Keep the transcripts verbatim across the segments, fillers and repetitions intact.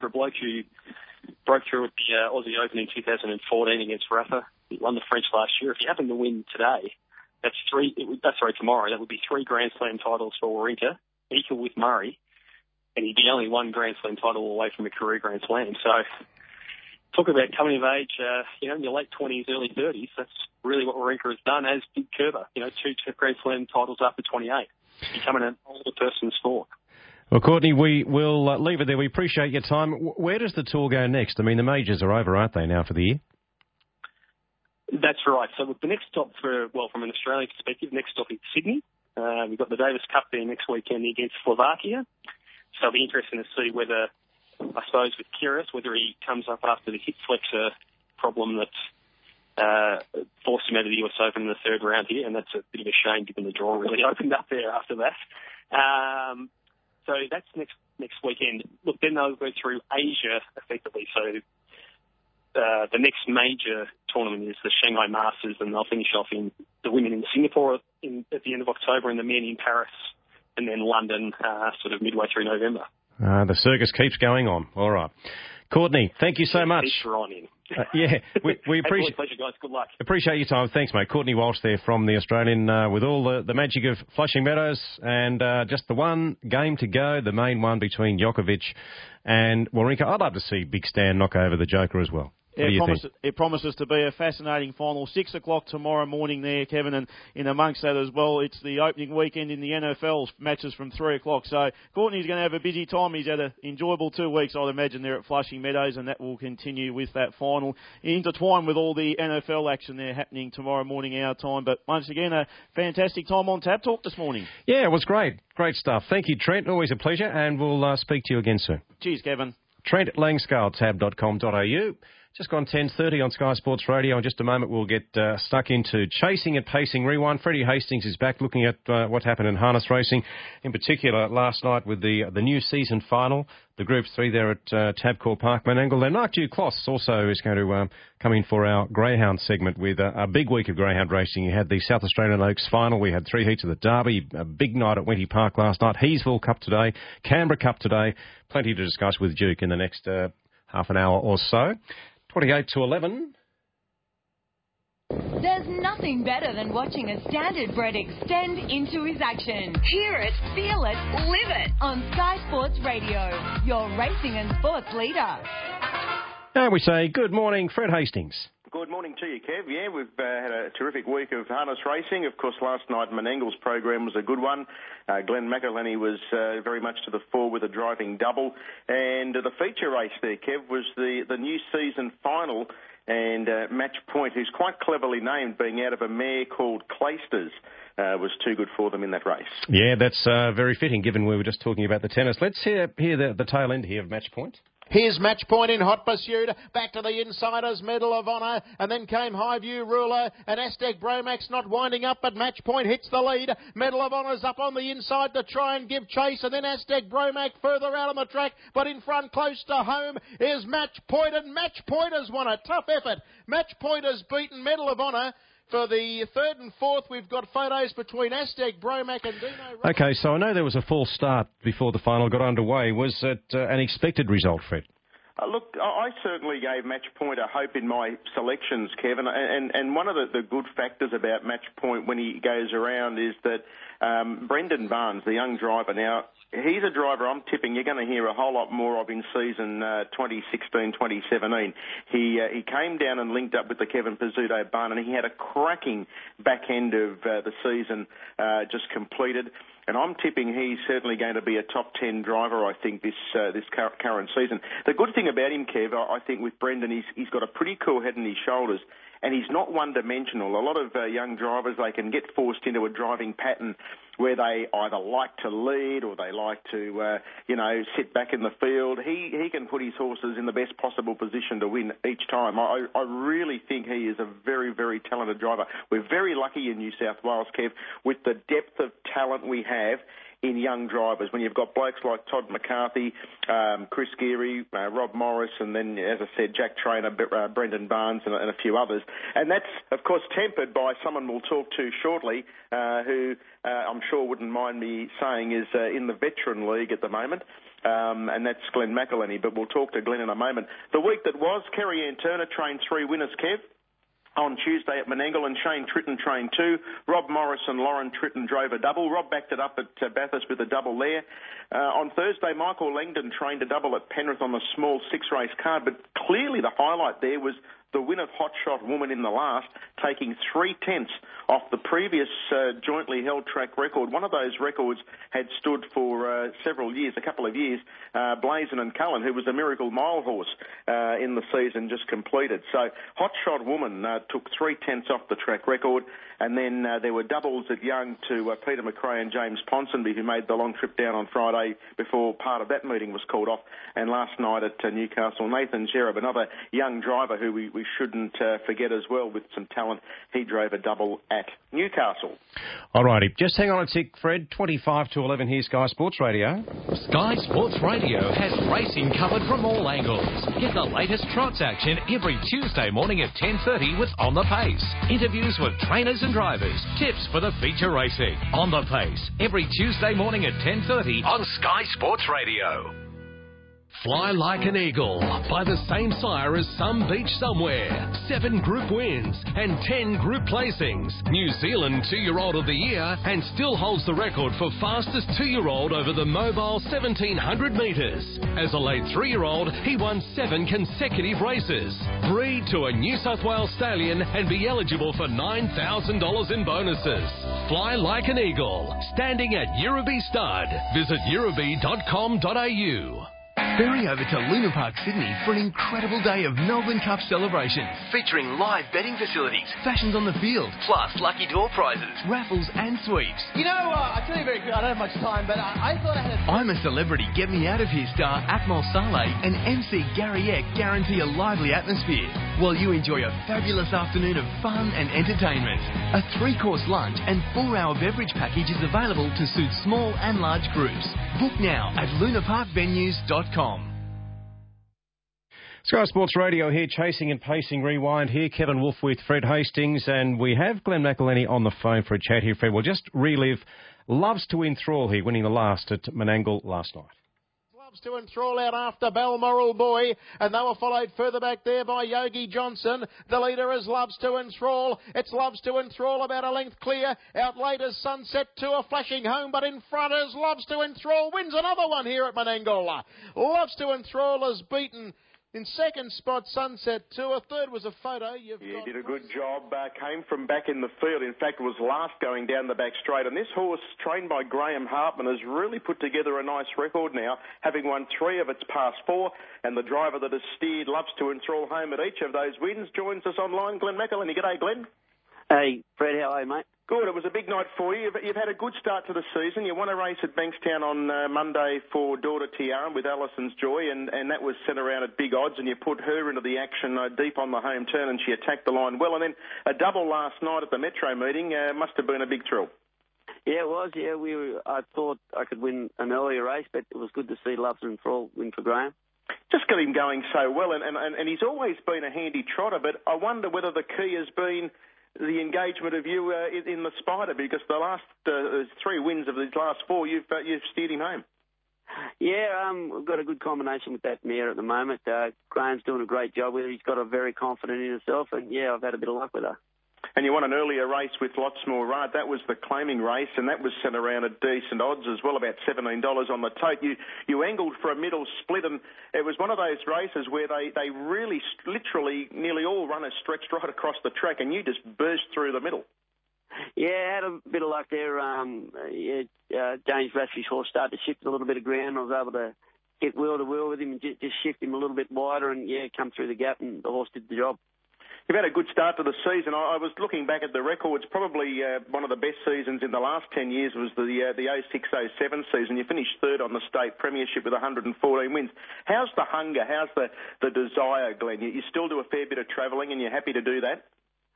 for a bloke who broke through at the uh, Aussie Open in two thousand fourteen against Rafa. He won the French last year. If he happened to win today, that's three. It would, that's sorry, tomorrow. That would be three Grand Slam titles for Wawrinka, equal with Murray, and he'd be only one Grand Slam title away from a career Grand Slam. So, talk about coming of age, uh, you know, in your late twenties, early thirties. That's really what Wawrinka has done, as did Kerber. You know, two, two Grand Slam titles after twenty-eight, becoming an older person's sport. Well, Courtney, we will uh, leave it there. We appreciate your time. Where does the tour go next? I mean, the majors are over, aren't they, now for the year? That's right. So the next stop for, well, from an Australian perspective, next stop is Sydney. Uh, we've got the Davis Cup there next weekend against Slovakia. So it'll be interesting to see whether, I suppose, with Kyrgios, whether he comes up after the hip flexor problem that uh, forced him out of the U S Open in the third round here, and that's a bit of a shame given the draw really opened up there after that. Um, so that's next next weekend. Look, then they'll go through Asia effectively. So uh, the next major tournament is the Shanghai Masters, and they'll finish off in the women in Singapore in, at the end of October, and the men in Paris, and then London uh, sort of midway through November. Uh, the circus keeps going on. All right. Courtney, thank you so yeah, much. Keep on in. uh, yeah, we, we appreciate pleasure, guys. Good luck. Appreciate your time. Thanks, mate. Courtney Walsh there from the Australian uh, with all the, the magic of Flushing Meadows, and uh, just the one game to go, the main one between Djokovic and Wawrinka. I'd love to see Big Stan knock over the Joker as well. Yeah, it, promises, it promises to be a fascinating final. Six o'clock tomorrow morning there, Kevin, and in amongst that as well, it's the opening weekend in the N F L matches from three o'clock. So Courtney's going to have a busy time. He's had an enjoyable two weeks, I'd imagine, there at Flushing Meadows, and that will continue with that final, intertwined with all the N F L action there happening tomorrow morning our time. But once again, a fantastic time on Tab Talk this morning. Yeah, it was great. Great stuff. Thank you, Trent. Always a pleasure, and we'll uh, speak to you again soon. Cheers, Kevin. Trent at langscale tab dot com dot a u. Just gone ten thirty on Sky Sports Radio. In just a moment, we'll get uh, stuck into Chasing and Pacing Rewind. Freddie Hastings is back looking at uh, what happened in harness racing, in particular last night with the the new season final, the Group three there at uh, Tabcorp Park, Menangle. Then Mark Duclos also is going to um, come in for our Greyhound segment with uh, a big week of Greyhound racing. You had the South Australian Oaks final. We had three heats of the Derby, a big night at Wenty Park last night, Heasville Cup today, Canberra Cup today. Plenty to discuss with Duke in the next uh, half an hour or so. twenty-eight to eleven. There's nothing better than watching a standard bred extend into his action. Hear it, feel it, live it on Sky Sports Radio, your racing and sports leader. And we say good morning, Fred Hastings. Good morning to you, Kev. Yeah, we've uh, had a terrific week of harness racing. Of course, last night Menangle's program was a good one. Uh, Glenn McElhenney was uh, very much to the fore with a driving double. And uh, the feature race there, Kev, was the, the new season final. And uh, Match Point, who's quite cleverly named, being out of a mare called Claysters, uh, was too good for them in that race. Yeah, that's uh, very fitting, given we were just talking about the tennis. Let's hear, hear the, the tail end here of Match Point. Here's Match Point in hot pursuit. Back to the insiders, Medal of Honour. And then came Highview Ruler and Aztec Bromax not winding up, but Match Point hits the lead. Medal of Honour's up on the inside to try and give chase. And then Aztec Bromax further out on the track, but in front close to home is Match Point. And Match Point has won a tough effort. Match Point has beaten Medal of Honour. For the third and fourth, we've got photos between Aztec, Bromax and Dino. Okay, so I know there was a false start before the final got underway. Was it uh, an expected result, Fred? Uh, look, I certainly gave Match Point a hope in my selections, Kevin, and, and one of the, the good factors about Match Point when he goes around is that um, Brendan Barnes, the young driver, now, he's a driver I'm tipping you're going to hear a whole lot more of in season uh, twenty sixteen twenty seventeen. He uh, he came down and linked up with the Kevin Pizzuto barn, and he had a cracking back end of uh, the season uh, just completed. And I'm tipping he's certainly going to be a top ten driver, I think, this uh, this current season. The good thing about him, Kev, I think with Brendan, he's, he's got a pretty cool head on his shoulders, and he's not one-dimensional. A lot of uh, young drivers, they can get forced into a driving pattern where they either like to lead or they like to, uh, you know, sit back in the field. He he can put his horses in the best possible position to win each time. I, I really think he is a very, very talented driver. We're very lucky in New South Wales, Kev, with the depth of talent we have in young drivers. When you've got blokes like Todd McCarthy, um, Chris Geary, uh, Rob Morris, and then, as I said, Jack Trainer, uh, Brendan Barnes, and, and a few others. And that's, of course, tempered by someone we'll talk to shortly, uh, who uh, I'm sure wouldn't mind me saying is uh, in the veteran league at the moment. um, and that's Glenn McElhenney, but we'll talk to Glenn in a moment. The week that was, Kerry Ann Turner trained three winners, Kev. On Tuesday at Menangle, and Shane Tritton trained two. Rob Morris and Lauren Tritton drove a double. Rob backed it up at uh, Bathurst with a double there. Uh, on Thursday, Michael Langdon trained a double at Penrith on the small six-race card, but clearly the highlight there was the win of Hot Shot Woman in the last, taking three-tenths off the previous uh, jointly held track record. One of those records had stood for uh, several years, a couple of years, uh, Blazin and Cullen, who was a Miracle Mile horse uh, in the season just completed. So Hot Shot Woman uh, took three-tenths off the track record, and then uh, there were doubles at Young to uh, Peter McRae and James Ponsonby, who made the long trip down on Friday before part of that meeting was called off. And last night at uh, Newcastle, Nathan Jereb, another young driver who we, we shouldn't uh, forget as well with some talent, he drove a double at Newcastle. All righty, just hang on a tick, Fred. twenty-five to eleven here, Sky Sports Radio. Sky Sports Radio has racing covered from all angles. Get the latest trots action every Tuesday morning at ten thirty with On the Pace. Interviews with trainers and drivers. Tips for the feature racing. On the Pace every Tuesday morning at ten thirty on Sky Sports Radio. Fly Like an Eagle, by the same sire as Some Beach Somewhere. Seven group wins and ten group placings. New Zealand two-year-old of the year and still holds the record for fastest two-year-old over the mobile seventeen hundred metres. As a late three-year-old, he won seven consecutive races. Breed to a New South Wales stallion and be eligible for nine thousand dollars in bonuses. Fly Like an Eagle, standing at Yirrabee Stud. Visit yirrabee dot com dot a u. Ferry over to Luna Park, Sydney for an incredible day of Melbourne Cup celebrations featuring live betting facilities, fashions on the field, plus lucky draw prizes, raffles and sweeps. You know, uh, I tell you very quick, I don't have much time, but I, I thought I had a... I'm a Celebrity Get Me Out of Here star Akmal Saleh and M C Gary Eck guarantee a lively atmosphere while you enjoy a fabulous afternoon of fun and entertainment. A three-course lunch and four-hour beverage package is available to suit small and large groups. Book now at luna park venues dot com. Sky Sports Radio here, chasing and pacing rewind here. Kevin Wolf with Fred Hastings, and we have Glenn McElhenney on the phone for a chat here. Fred, we'll just relive Loves to Enthrall here, winning the last at Menangle last night. Loves to Enthrall out after Balmoral Boy, and they were followed further back there by Yogi Johnson. The leader is Loves to Enthrall. It's Loves to Enthrall about a length clear. Out late is Sunset Tour flashing home, but in front is Loves to Enthrall. Wins another one here at Menangle. Loves to Enthrall is beaten in second spot, Sunset Tour. Third was a photo. You've yeah, got did a good job. Uh, came from back in the field. In fact, was last going down the back straight. And this horse, trained by Graham Hartman, has really put together a nice record now, having won three of its past four. And the driver that has steered Loves to Enthrall home at each of those wins joins us online, Glenn McElhenney. G'day, Glenn. Hey, Fred, how are you, mate? Good. It was a big night for you. You've, you've had a good start to the season. You won a race at Bankstown on uh, Monday for Daughter Tiara with Allison's Joy, and, and that was sent around at big odds, and you put her into the action uh, deep on the home turn, and she attacked the line well. And then a double last night at the Metro meeting uh, must have been a big thrill. Yeah, it was. Yeah, we. Were, I thought I could win an earlier race, but it was good to see Loves and Enthrall win for Graham. Just got him going so well, and, and, and he's always been a handy trotter, but I wonder whether the key has been the engagement of you uh, in, in the Spider, because the last uh, three wins of these last four, you've uh, you've steered him home. Yeah, um, we've got a good combination with that mare at the moment. Uh, Graham's doing a great job with her. He's got her very confident in herself, and yeah, I've had a bit of luck with her. And you won an earlier race with Lots More Rad. That was the claiming race, and that was sent around at decent odds as well, about seventeen dollars on the tote. You you angled for a middle split, and it was one of those races where they, they really, literally, nearly all runners stretched right across the track, and you just burst through the middle. Yeah, I had a bit of luck there. Um, yeah, uh, James Rathby's horse started to shift a little bit of ground. I was able to get wheel to wheel with him and just, just shift him a little bit wider, and, yeah, come through the gap, and the horse did the job. You've had a good start to the season. I, I was looking back at the records. Probably uh, one of the best seasons in the last ten years was the uh, the oh six oh seven season. You finished third on the state premiership with one hundred fourteen wins. How's the hunger? How's the, the desire, Glenn? You, you still do a fair bit of travelling, and you're happy to do that?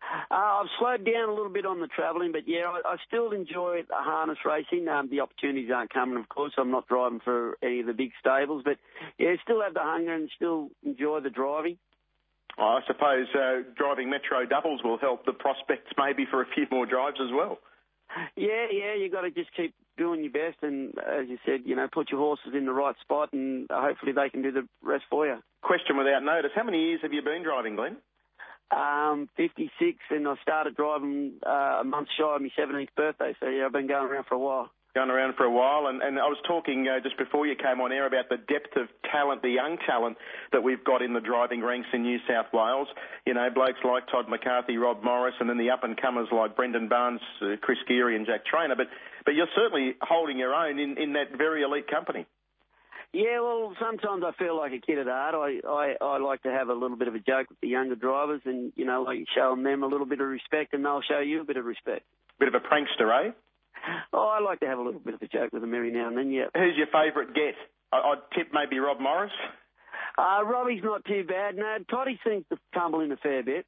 Uh, I've slowed down a little bit on the travelling, but yeah, I, I still enjoy harness racing. Um, the opportunities aren't coming, of course. I'm not driving for any of the big stables, but yeah, still have the hunger and still enjoy the driving. I suppose uh, driving Metro doubles will help the prospects maybe for a few more drives as well. Yeah, yeah, you got to just keep doing your best, and as you said, you know, put your horses in the right spot, and hopefully they can do the rest for you. Question without notice. How many years have you been driving, Glenn? Um, fifty-six, and I started driving uh, a month shy of my seventeenth birthday, so yeah, I've been going around for a while. Going around for a while, and, and I was talking uh, just before you came on air about the depth of talent, the young talent that we've got in the driving ranks in New South Wales. You know, blokes like Todd McCarthy, Rob Morris, and then the up-and-comers like Brendan Barnes, uh, Chris Geary and Jack Trainer. But but you're certainly holding your own in, in that very elite company. Yeah, well, sometimes I feel like a kid at heart. I, I, I like to have a little bit of a joke with the younger drivers and, you know, like showing them a little bit of respect, and they'll show you a bit of respect. Bit of a prankster, eh? Oh, I like to have a little bit of a joke with them every now and then, yeah. Who's your favourite get? I, I'd tip maybe Rob Morris. Uh, Robbie's not too bad. No, Toddy seems to tumble in a fair bit.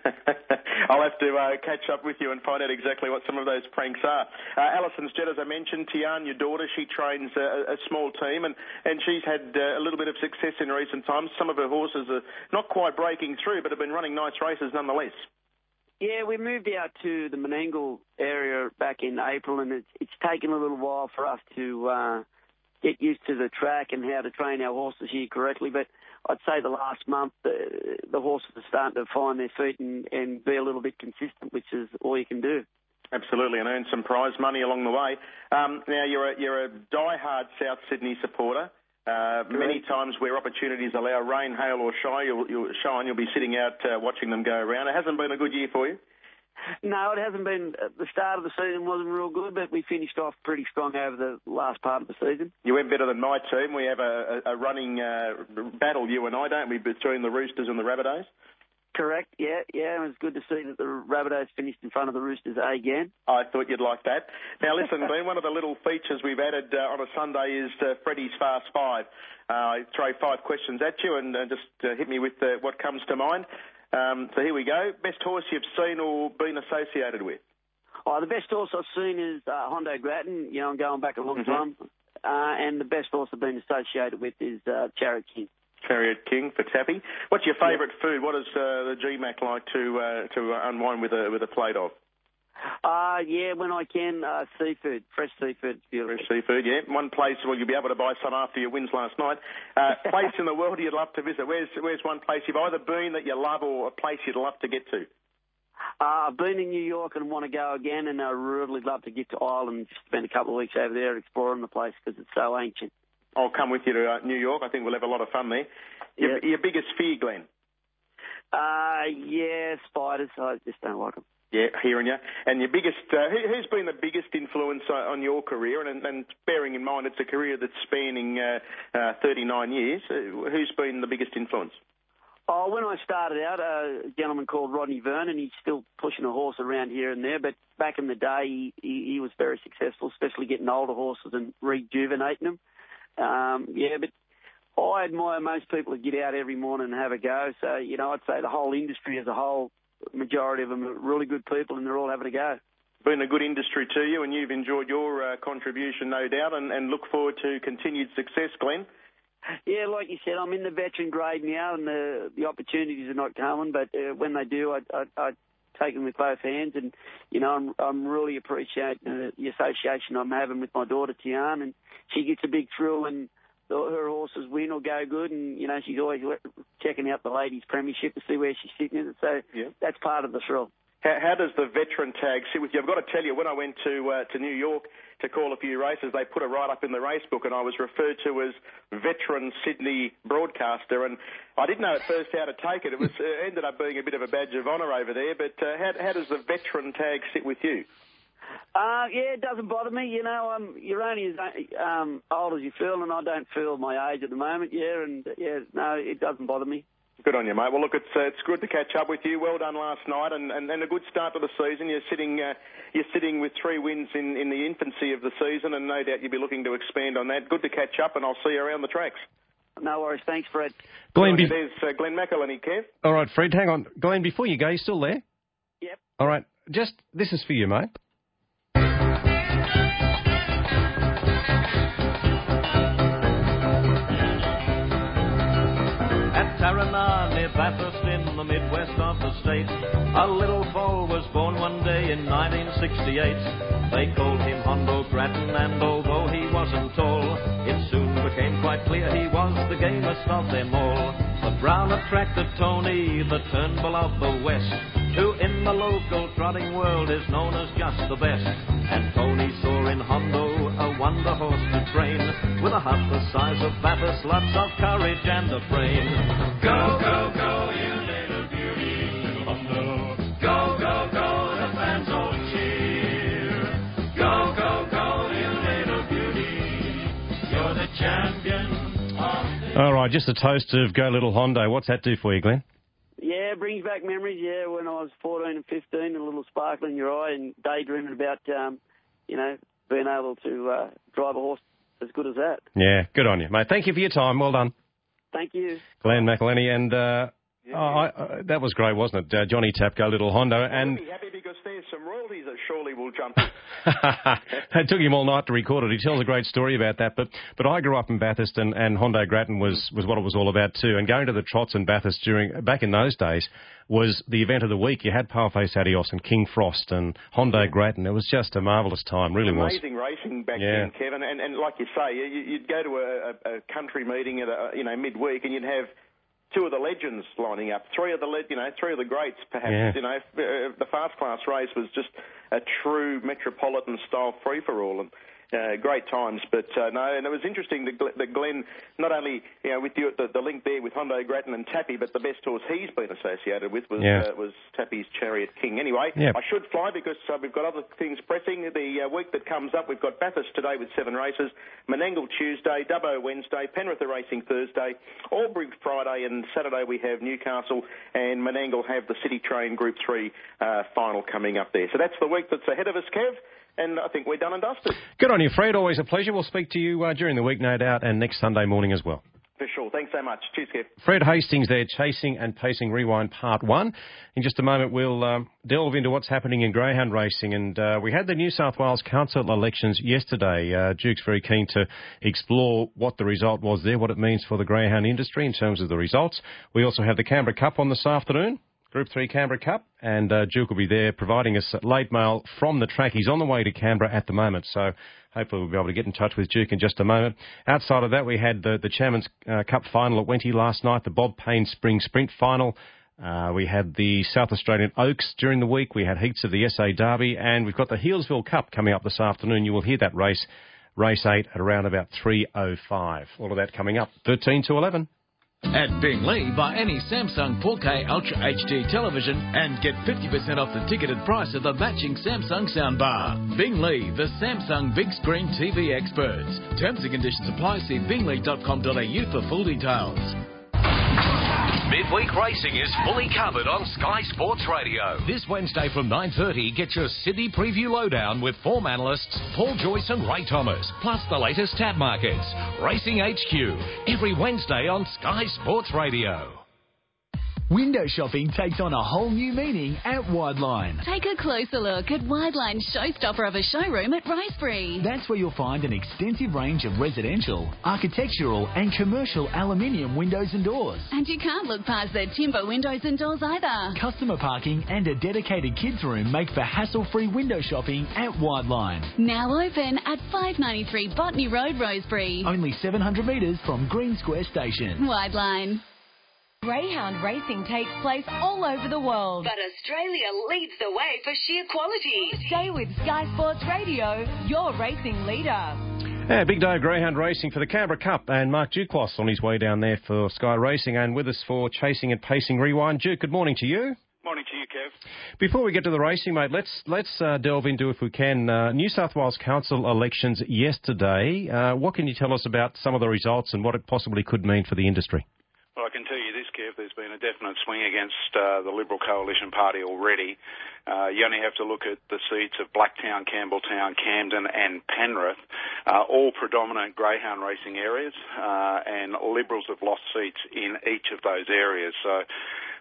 I'll have to uh, catch up with you and find out exactly what some of those pranks are. Uh, Alison's jet, as I mentioned, Tian, your daughter, she trains a, a small team, and, and she's had uh, a little bit of success in recent times. Some of her horses are not quite breaking through, but have been running nice races nonetheless. Yeah, we moved out to the Menangle area back in April, and it's, it's taken a little while for us to uh, get used to the track and how to train our horses here correctly. But I'd say the last month, the, the horses are starting to find their feet and, and be a little bit consistent, which is all you can do. Absolutely, and earn some prize money along the way. Um, now, you're a, you're a die-hard South Sydney supporter. Uh, many times where opportunities allow rain, hail or shine, you'll, you'll, shine, you'll be sitting out uh, watching them go around. It hasn't been a good year for you? No, it hasn't been. The start of the season wasn't real good, but we finished off pretty strong over the last part of the season. You went better than my team. We have a, a, a running uh, battle, you and I, don't we, between the Roosters and the Rabbitohs? Correct, yeah, yeah. It was good to see that the Rabbitohs finished in front of the Roosters again. I thought you'd like that. Now, listen, Glenn, one of the little features we've added uh, on a Sunday is uh, Freddie's Fast Five. Uh, I throw five questions at you and uh, just uh, hit me with uh, what comes to mind. Um, so here we go. Best horse you've seen or been associated with? Oh, the best horse I've seen is uh, Hondo Grattan. You know, I'm going back a long mm-hmm. time. Uh, and the best horse I've been associated with is uh, Chariot King. Chariot King for Tappy. What's your favourite yeah. food? What does uh, the G MAC like to uh, to unwind with a with a plate of? Uh, yeah, when I can, uh, seafood, fresh seafood. Beautiful. Fresh seafood, yeah. One place, well, you'll be able to buy some after your wins last night. Uh, place in the world you'd love to visit. Where's where's one place you've either been that you love or a place you'd love to get to? Uh, I've been in New York and want to go again, and I really love to get to Ireland and just spend a couple of weeks over there exploring the place because it's so ancient. I'll come with you to uh, New York. I think we'll have a lot of fun there. Your, yeah. your biggest fear, Glenn? Uh, yeah, spiders. I just don't like them. Yeah, hearing you. And your biggest, uh, who, who's been the biggest influence uh, on your career? And, and bearing in mind it's a career that's spanning uh, uh, thirty-nine years, uh, who's been the biggest influence? Oh, when I started out, a gentleman called Rodney Vernon. He's still pushing a horse around here and there, but back in the day, he, he, he was very successful, especially getting older horses and rejuvenating them. Um, yeah, but I admire most people that get out every morning and have a go. So, you know, I'd say the whole industry as a whole, majority of them are really good people and they're all having a go. Been a good industry to you and you've enjoyed your uh, contribution, no doubt, and, and look forward to continued success, Glenn. Yeah, like you said, I'm in the veteran grade now and the, the opportunities are not coming, but uh, when they do, I, I, I take them with both hands and, you know, I'm, I'm really appreciating uh, the association I'm having with my daughter, Tian, and she gets a big thrill when her horses win or go good, and, you know, she's always checking out the ladies' premiership to see where she's sitting in it, so yeah. that's part of the thrill. How, how does the veteran tag sit with you? I've got to tell you, when I went to uh, to New York to call a few races, they put it right up in the race book, and I was referred to as veteran Sydney broadcaster, and I didn't know at first how to take it. It was uh, ended up being a bit of a badge of honour over there, but uh, how, how does the veteran tag sit with you? Uh, yeah, it doesn't bother me. You know, um, you're only as um, old as you feel, and I don't feel my age at the moment, yeah, and, yeah, no, it doesn't bother me. Good on you, mate. Well, look, it's uh, it's good to catch up with you. Well done last night, and, and, and a good start to the season. You're sitting uh, you're sitting with three wins in, in the infancy of the season, and no doubt you'll be looking to expand on that. Good to catch up, and I'll see you around the tracks. No worries. Thanks, Fred. Glenn, be- There's uh, Glenn McElhenney, Kev. All right, Fred, hang on. Glenn, before you go, you still there? Yep. All right, just, this is for you, mate. At Taranah, near Bathurst in the Midwest of the state, a little foal was born one day in nineteen sixty-eight. They called him Hondo Grattan, and although he wasn't tall, it soon became quite clear he was the gamest of them all. The brown attracted Tony, the Turnbull of the West, who in the local trotting world is known as just the best. And Tony saw in Hondo a wonder horse to train, with a hut the size of Bathurst, lots of courage and a brain. Go, go, go, you little beauty, little Hondo. Go, go, go, the fans all cheer. Go, go, go, you little beauty, you're the champion of the... All right, just a toast of Go Little Hondo. What's that do for you, Glenn? Yeah, it brings back memories, yeah, when I was fourteen and fifteen, a little sparkle in your eye and daydreaming about, um, you know, being able to uh, drive a horse as good as that. Yeah, good on you, mate. Thank you for your time. Well done. Thank you. Glenn McElhenney, and uh, yeah. oh, I, uh, that was great, wasn't it? Uh, Johnny Tapp, Go Little Hondo. And I'll be happy because there's some royalties that surely will jump in. It took him all night to record it. He tells a great story about that. But but I grew up in Bathurst, and, and Hondo Grattan was, was what it was all about too. And going to the trots in Bathurst during back in those days was the event of the week. You had Paleface Adios and King Frost and Hondo yeah. Grattan. It was just a marvellous time, really was. Amazing racing back yeah. then, Kevin. And, and like you say, you, you'd go to a, a country meeting at a, you know midweek, and you'd have two of the legends lining up, three of the le- you know three of the greats, perhaps. Yeah. You know, the fast class race was just a true metropolitan style free for all, and uh, great times. But uh, no, and it was interesting that, Glenn, that Glenn not only you know with you the, the link there with Hondo Grattan and Tappy, but the best horse he's been associated with was yeah. uh, was Tappy's Chariot King. Anyway, yep. I should fly because uh, we've got other things pressing. The uh, week that comes up, we've got Bathurst today with seven races, Menangle Tuesday, Dubbo Wednesday, Penrith are racing Thursday, Albury Friday, and Saturday we have Newcastle, and Menangle have the City Train Group three uh, final coming up there. So that's the week that's ahead of us, Kev. And I think we're done and dusted. Good on you, Fred. Always a pleasure. We'll speak to you uh, during the week, no doubt, and next Sunday morning as well. For sure. Thanks so much. Cheers, Kev. Fred Hastings there, Chasing and Pacing Rewind Part one. In just a moment, we'll um, delve into what's happening in greyhound racing. And uh, we had the New South Wales Council elections yesterday. Uh, Duke's very keen to explore what the result was there, what it means for the greyhound industry in terms of the results. We also have the Canberra Cup on this afternoon. Group three Canberra Cup, and uh, Duke will be there providing us late mail from the track. He's on the way to Canberra at the moment, so hopefully we'll be able to get in touch with Duke in just a moment. Outside of that, we had the, the Chairman's uh, Cup final at Wenty last night, the Bob Payne Spring Sprint final. Uh, we had the South Australian Oaks during the week. We had heats of the S A Derby, and we've got the Healesville Cup coming up this afternoon. You will hear that race, race eight, at around about three oh five. All of that coming up, thirteen to eleven. At Bing-Lee, buy any Samsung four K Ultra H D television and get fifty percent off the ticketed price of the matching Samsung soundbar. Bing-Lee, the Samsung big screen T V experts. Terms and conditions apply. See binglee dot com dot a u for full details. Midweek racing is fully covered on Sky Sports Radio. This Wednesday from nine thirty, get your Sydney preview lowdown with form analysts Paul Joyce and Ray Thomas, plus the latest tab markets. Racing H Q, every Wednesday on Sky Sports Radio. Window shopping takes on a whole new meaning at Wideline. Take a closer look at Wideline's showstopper of a showroom at Rosebery. That's where you'll find an extensive range of residential, architectural and commercial aluminium windows and doors. And you can't look past their timber windows and doors either. Customer parking and a dedicated kids room make for hassle-free window shopping at Wideline. Now open at five ninety-three Botany Road, Rosebery. Only seven hundred metres from Green Square Station. Wideline. Greyhound racing takes place all over the world. But Australia leads the way for sheer quality. Stay with Sky Sports Radio, your racing leader. Yeah, big day of greyhound racing for the Canberra Cup, and Mark Duclos on his way down there for Sky Racing, and with us for Chasing and Pacing Rewind. Duke, good morning to you. Morning to you, Kev. Before we get to the racing, mate, let's let's uh, delve into, if we can, uh, New South Wales Council elections yesterday. Uh, what can you tell us about some of the results and what it possibly could mean for the industry? Well, I can tell you this, Kev, there's been a definite swing against uh, the Liberal Coalition Party already. Uh, you only have to look at the seats of Blacktown, Campbelltown, Camden and Penrith, uh, all predominant greyhound racing areas, uh, and Liberals have lost seats in each of those areas. So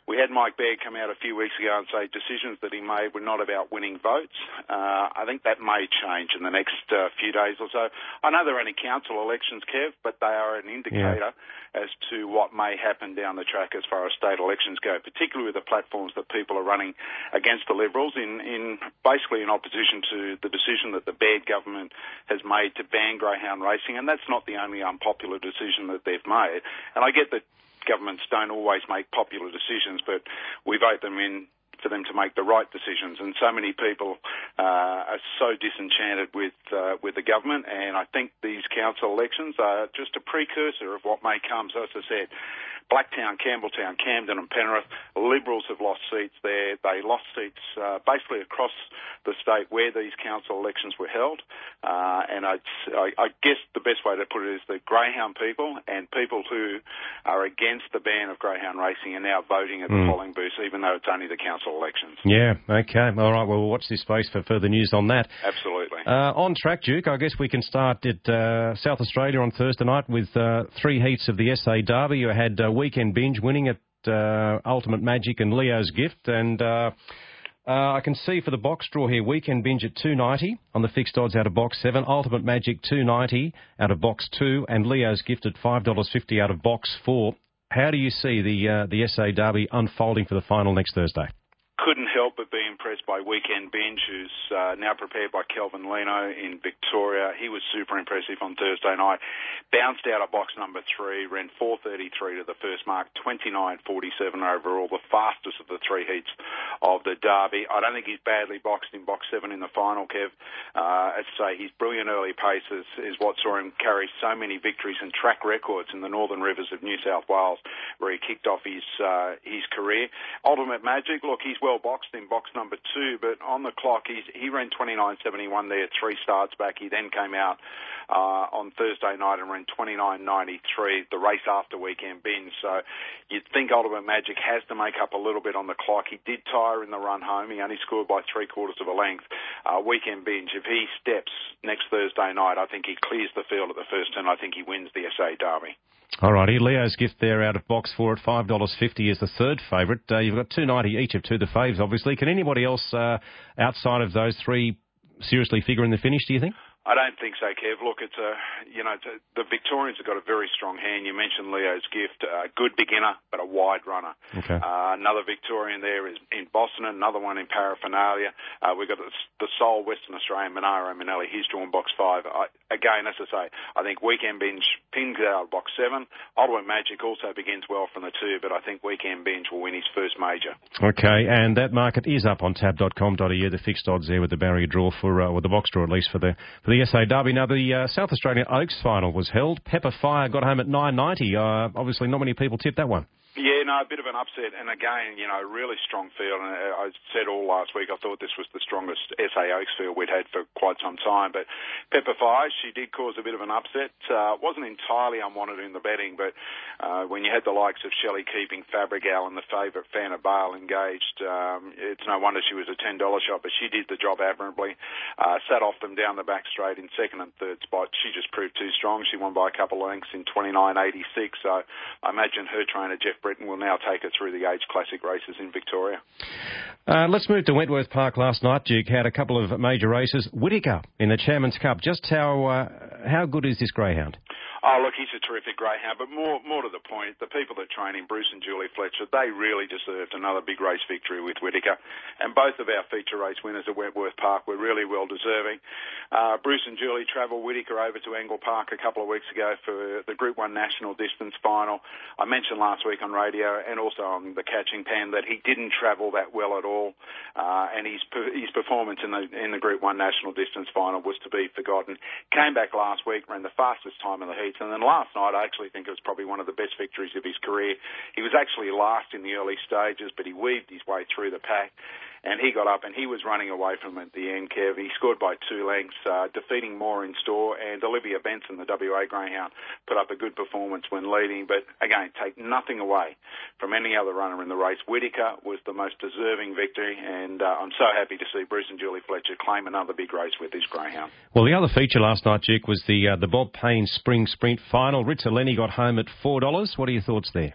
we had Mike Baird come out a few weeks ago and say decisions that he made were not about winning votes. Uh, I think that may change in the next uh, few days or so. I know there are only council elections, Kev, but they are an indicator yeah. as to what may happen down the track as far as state elections go, particularly with the platforms that people are running against the Liberals in, in basically in opposition to the decision that the Baird government has made to ban greyhound racing, and that's not the only unpopular decision that they've made. And I get that governments don't always make popular decisions, but we vote them in for them to make the right decisions. And so many people uh, are so disenchanted with uh, with the government, and I think these council elections are just a precursor of what may come. So as I said, Blacktown, Campbelltown, Camden and Penrith, Liberals have lost seats there. They lost seats uh, basically across the state where these council elections were held. Uh, and I, I guess the best way to put it is that greyhound people and people who are against the ban of greyhound racing are now voting at the mm. polling booths, even though it's only the council elections. Yeah, okay. All right, well, we'll watch this space for further news on that. Absolutely. Uh, on track, Duke, I guess we can start at uh, South Australia on Thursday night with uh, three heats of the S A Derby. You had uh, Weekend Binge winning at uh, Ultimate Magic and Leo's Gift, and uh, uh, I can see for the box draw here, Weekend Binge at two ninety on the fixed odds out of box seven, Ultimate Magic two ninety out of box two, and Leo's Gift at five dollars fifty out of box four. How do you see the uh, the S A Derby unfolding for the final next Thursday? Couldn't help but be impressed by Weekend Binge, who's uh, now prepared by Kelvin Lino in Victoria. He was super impressive on Thursday night. Bounced out of box number three, ran four thirty-three to the first mark, twenty-nine forty-seven overall, the fastest of the three heats of the Derby. I don't think he's badly boxed in box seven in the final, Kev. Uh, as I say, his brilliant early pace is, is what saw him carry so many victories and track records in the Northern Rivers of New South Wales, where he kicked off his uh, his career. Ultimate Magic, look, he's well boxed in box number two, but on the clock he's, he ran twenty-nine seventy-one there, three starts back. He then came out uh, on Thursday night and ran twenty-nine ninety-three, the race after Weekend Binge. So you'd think Ultimate Magic has to make up a little bit on the clock. He did tire in the run home. He only scored by three quarters of a length. Uh, Weekend Binge, if he steps next Thursday night, I think he clears the field at the first turn. I think he wins the S A Derby. All righty, Leo's Gift there out of box four at five dollars fifty is the third favourite. Uh, you've got two ninety each of two the faves, obviously. Can anybody else uh, outside of those three seriously figure in the finish, do you think? I don't think so, Kev. Look, it's a, you know, it's a, the Victorians have got a very strong hand. You mentioned Leo's Gift, a good beginner, but a wide runner. Okay. Uh, another Victorian there is in Boston, another one in Paraphernalia. Uh, we've got the, the sole Western Australian, Monaro Manelli. He's drawn box five. I, again, as I say, I think Weekend Binge pins out box seven. Ultimate Magic also begins well from the two, but I think Weekend Binge will win his first major. Okay, and that market is up on tab dot com dot a u, the fixed odds there with the barrier draw for, uh, or the box draw at least for the for the S A Derby. Now, the uh, South Australian Oaks final was held. Pepper Fire got home at nine ninety. Uh, obviously, not many people tipped that one. Yeah, no, a bit of an upset. And again, you know, really strong field. And I said all last week, I thought this was the strongest S A Oaks field we'd had for quite some time. But Pepper Fire, she did cause a bit of an upset. Uh, wasn't entirely unwanted in the betting, but uh, when you had the likes of Shelley Keeping, Fabregal and the favourite Fana Bale engaged, um, it's no wonder she was a ten dollars shot, but she did the job admirably. Uh, sat off them down the back straight in second and third spot. She just proved too strong. She won by a couple of lengths in twenty-nine eighty-six. So I imagine her trainer, Jeff Britton, will now take her through the age classic races in Victoria. Uh, let's move to Wentworth Park last night. Duke had a couple of major races. Whittaker in the Chairman's Cup. Just how uh, how good is this greyhound? Oh, look, he's a terrific greyhound, but more more to the point, the people that train him, Bruce and Julie Fletcher, they really deserved another big race victory with Whittaker. And both of our feature race winners at Wentworth Park were really well deserving. Uh, Bruce and Julie travelled Whittaker over to Angle Park a couple of weeks ago for the Group one National Distance Final. I mentioned last week on radio and also on the Catching Pan that he didn't travel that well at all, uh, and his his performance in the in the Group one National Distance Final was to be forgotten. Came back last week, ran the fastest time in the heat. And then last night, I actually think it was probably one of the best victories of his career. He was actually last in the early stages, but he weaved his way through the pack. And he got up and he was running away from it at the end, Kev. He scored by two lengths, uh, defeating Moore in store. And Olivia Benson, the W A greyhound, put up a good performance when leading. But again, take nothing away from any other runner in the race. Whittaker was the most deserving victory. And uh, I'm so happy to see Bruce and Julie Fletcher claim another big race with this greyhound. Well, the other feature last night, Duke, was the uh, the Bob Payne Spring Sprint Final. Ritza Lenny got home at four dollars. What are your thoughts there?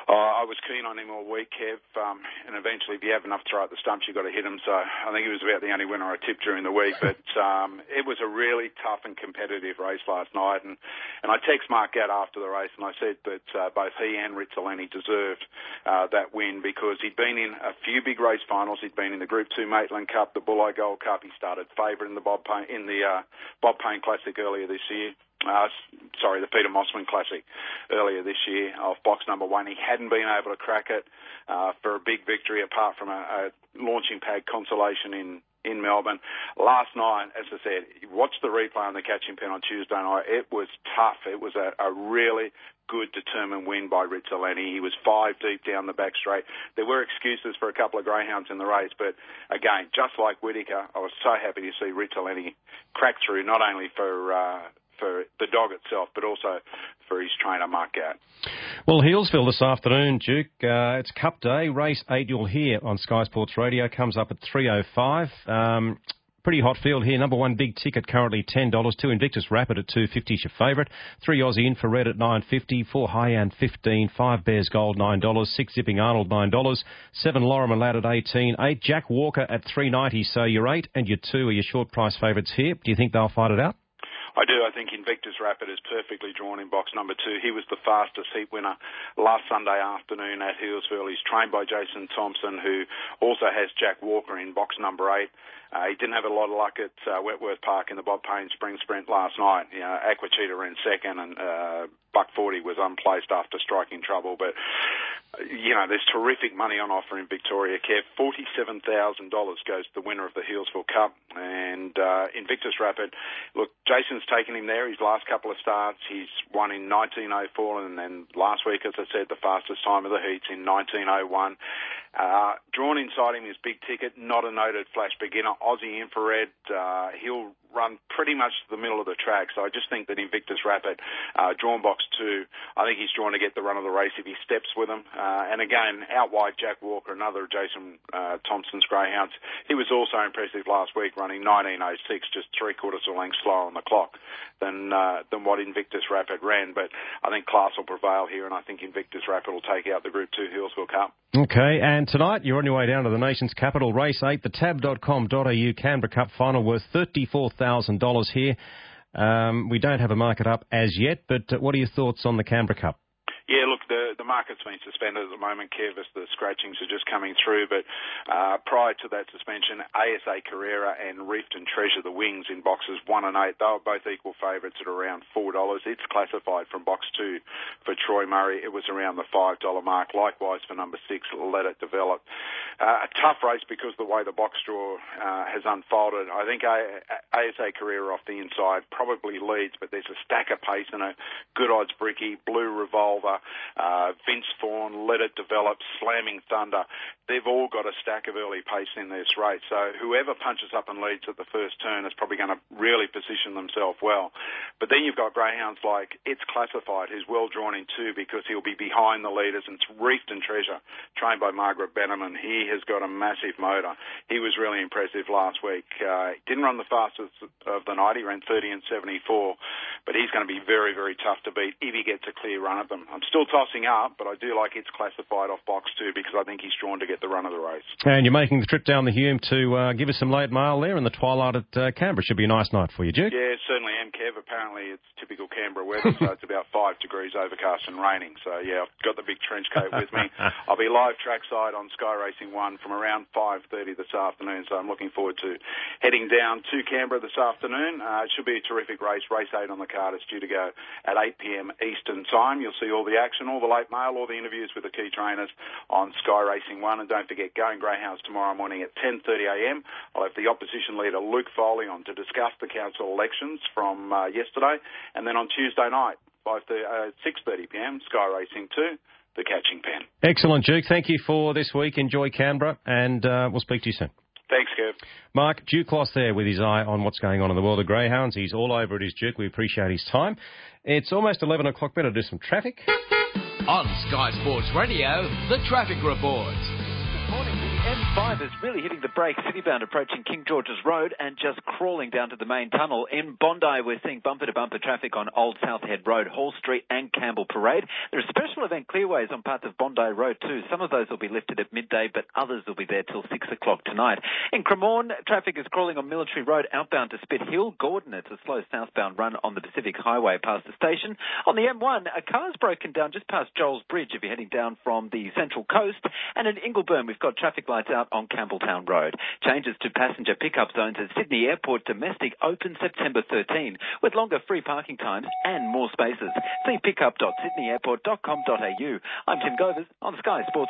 Uh, I was keen on him all week, Kev, um, and eventually if you have enough throw at the stumps, you've got to hit him. So I think he was about the only winner I tipped during the week. But um, it was a really tough and competitive race last night. And, and I text Mark Gatt after the race and I said that uh, both he and Rizzolini deserved uh, that win because he'd been in a few big race finals. He'd been in the Group two Maitland Cup, the Bulli Gold Cup. He started favourite in the Bob Payne, in the uh, Bob Payne Classic earlier this year. Uh, sorry, the Peter Mossman Classic earlier this year off box number one. He hadn't been able to crack it uh, for a big victory apart from a, a launching pad consolation in, in Melbourne. Last night, as I said, watched the replay on the catching pen on Tuesday night. It was tough. It was a, a really good, determined win by Rizzolini. He was five deep down the back straight. There were excuses for a couple of greyhounds in the race, but again, just like Whittaker, I was so happy to see Rizzolini crack through, not only for uh, for the dog itself, but also for his trainer, Mark Gatt. Well, Healesville this afternoon, Duke. Uh, it's Cup Day. Race eight you'll hear on Sky Sports Radio. Comes up at three oh five. Um, pretty hot field here. Number one big ticket currently ten dollars. Two Invictus Rapid at two fifty is your favourite. Three Aussie Infrared at nine fifty. Four High-End fifteen. Five Bears Gold nine dollars. Six Zipping Arnold nine dollars. Seven Lorimer Lad at eighteen. Eight Jack Walker at three ninety. So your eight and your two are your short price favourites here. Do you think they'll fight it out? I do. I think Invictus Rapid is perfectly drawn in box number two. He was the fastest heat winner last Sunday afternoon at Healesville. He's trained by Jason Thompson, who also has Jack Walker in box number eight. Uh, he didn't have a lot of luck at uh, Wentworth Park in the Bob Payne Spring Sprint last night. You know, Aquachita ran second and uh, Buck forty was unplaced after striking trouble. But, you know, there's terrific money on offer in Victoria, Kev. forty-seven thousand dollars goes to the winner of the Healesville Cup. And uh, Invictus Rapid, look, Jason's taken him there his last couple of starts. He's won in nineteen oh four and then last week, as I said, the fastest time of the heats in nineteen oh one. Uh, drawn inside him is big ticket, not a noted flash beginner, Aussie Infrared. Uh, he'll run pretty much to the middle of the track. So I just think that Invictus Rapid, uh, drawn box two, I think he's drawn to get the run of the race if he steps with him. Uh, and again, out wide, Jack Walker, another Jason uh, Thompson's greyhounds. He was also impressive last week, running nineteen oh six, just three quarters of a length slower on the clock than uh, than what Invictus Rapid ran. But I think class will prevail here, and I think Invictus Rapid will take out the Group two Healesville Cup. Okay, and tonight you're on your way down to the nation's capital, race eight, the tab dot com dot a u Canberra Cup final worth thirty-four thousand dollars here. Um, we don't have a market up as yet, but uh, what are your thoughts on the Canberra Cup? Yeah, look, the, the market's been suspended at the moment, Kev, as the scratchings are just coming through. But uh, prior to that suspension, A S A Carrera and Reefed and Treasure, the wings in boxes one and eight, they were both equal favourites at around four dollars. It's classified from box two for Troy Murray. It was around the five dollar mark. Likewise for number six, Let It Develop. Uh, a tough race because the way the box draw uh, has unfolded. I think A S A Carrera off the inside probably leads, but there's a stack of pace in it. Good Odds Bricky, Blue Revolver, uh, Vince Vaughan, Let It Develop, Slamming Thunder. They've all got a stack of early pace in this race. So whoever punches up and leads at the first turn is probably going to really position themselves well. But then you've got greyhounds like It's Classified, who's well drawn in two because he'll be behind the leaders, and it's Reefed and Treasure, trained by Margaret Bannerman. He has got a massive motor. He was really impressive last week. Uh, didn't run the fastest of the night. He ran thirty and seventy-four, but he's going to be very, very tough to beat if he gets a clear run at them. I'm still tossing up, but I do like It's Classified off box two because I think he's drawn to get the run of the race. And you're making the trip down the Hume to uh, give us some late mail there in the twilight at uh, Canberra. Should be a nice night for you, Duke. Yeah, certainly am, Kev. Apparently it's typical Canberra weather, so it's about five degrees overcast and raining. So, yeah, I've got the big trench coat with me. I'll be live trackside on Sky Racing one from around five thirty this afternoon, so I'm looking forward to heading down to Canberra this afternoon. Uh, it should be a terrific race. Race eight on the card is due to go at eight p.m. Eastern time. You'll see all the action, all the late mail, all the interviews with the key trainers on Sky Racing one. And don't forget, Going Greyhounds tomorrow morning at ten thirty a.m. I'll have the opposition leader Luke Foley on to discuss the council elections from uh, yesterday. And then on Tuesday night, six thirty p.m, Sky Racing two, the Catching Pen. Excellent, Duke. Thank you for this week. Enjoy Canberra, and uh, we'll speak to you soon. Thanks, Kev. Mark Duclos there with his eye on what's going on in the world of greyhounds. He's all over it, is Duke. We appreciate his time. It's almost eleven o'clock. Better do some traffic. On Sky Sports Radio, the Traffic Report. morning. The M five is really hitting the brakes, citybound approaching King George's Road and just crawling down to the main tunnel. In Bondi, we're seeing bumper-to-bumper traffic on Old Southhead Road, Hall Street and Campbell Parade. There are special event clearways on parts of Bondi Road too. Some of those will be lifted at midday, but others will be there till six o'clock tonight. In Cremorne, traffic is crawling on Military Road outbound to Spit Hill. Gordon, it's a slow southbound run on the Pacific Highway past the station. On the M one, a car's broken down just past Joel's Bridge if you're heading down from the Central Coast. And in Ingleburn, we've got traffic lights out on Campbelltown Road. Changes to passenger pickup zones at Sydney Airport Domestic open September thirteenth with longer free parking times and more spaces. See pickup dot sydney airport dot com dot a u. I'm Tim Govers on Sky Sports